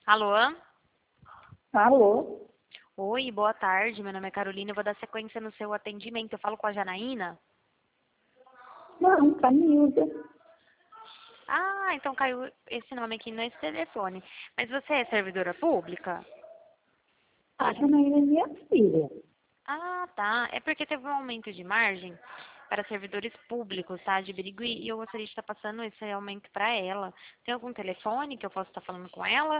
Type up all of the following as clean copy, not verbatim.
Alô? Alô? Oi, boa tarde. Meu nome é Carolina. Eu vou dar sequência no seu atendimento. Eu falo com a Janaína? Não, Camilda. Ah, então caiu esse nome aqui nesse telefone. Mas você é servidora pública? A Janaína é minha filha. Ah, tá. É porque teve um aumento de margem para servidores públicos, tá? De Birigui. E eu gostaria de estar passando esse aumento para ela. Tem algum telefone que eu possa estar falando com ela?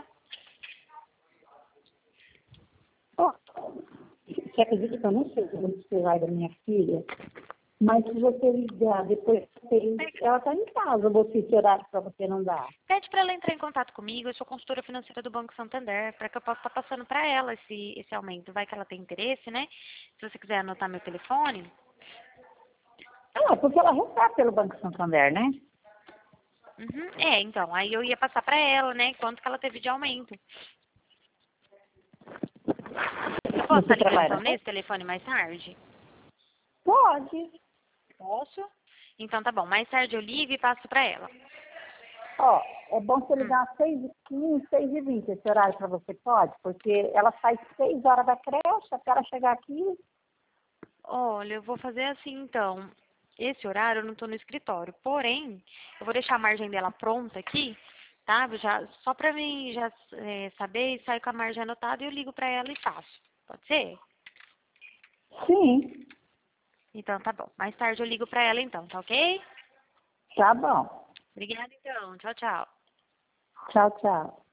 Ó, você acredita que eu não sei o celular da minha filha? Mas se você ligar depois, ela está em casa, você esse horário para você não dar. Pede para ela entrar em contato comigo. Eu sou consultora financeira do Banco Santander, para que eu possa estar passando para ela esse aumento. Vai que ela tem interesse, né? Se você quiser anotar meu telefone. Ah, porque ela recebe pelo Banco Santander, né? Uhum. É, então, aí eu ia passar para ela, né? Quanto que ela teve de aumento. Eu posso Você estar ligando então trabalha? nesse telefone mais tarde? Pode. Posso? Então tá bom. Mais tarde eu ligo e passo para ela. Ó, é bom você Hum. ligar às 6h15, 6h20, esse horário para você, pode? Porque ela sai 6 horas da creche, até ela chegar aqui. Olha, eu vou fazer assim então. Esse horário eu não estou no escritório. Porém, eu vou deixar a margem dela pronta aqui, tá? Só para mim já saber e sair com a margem anotada e eu ligo para ela e faço. Pode ser? Sim, Então tá bom. Mais tarde eu ligo para ela então, tá ok? tá bom. Obrigada então. Tchau, tchau. Tchau, tchau.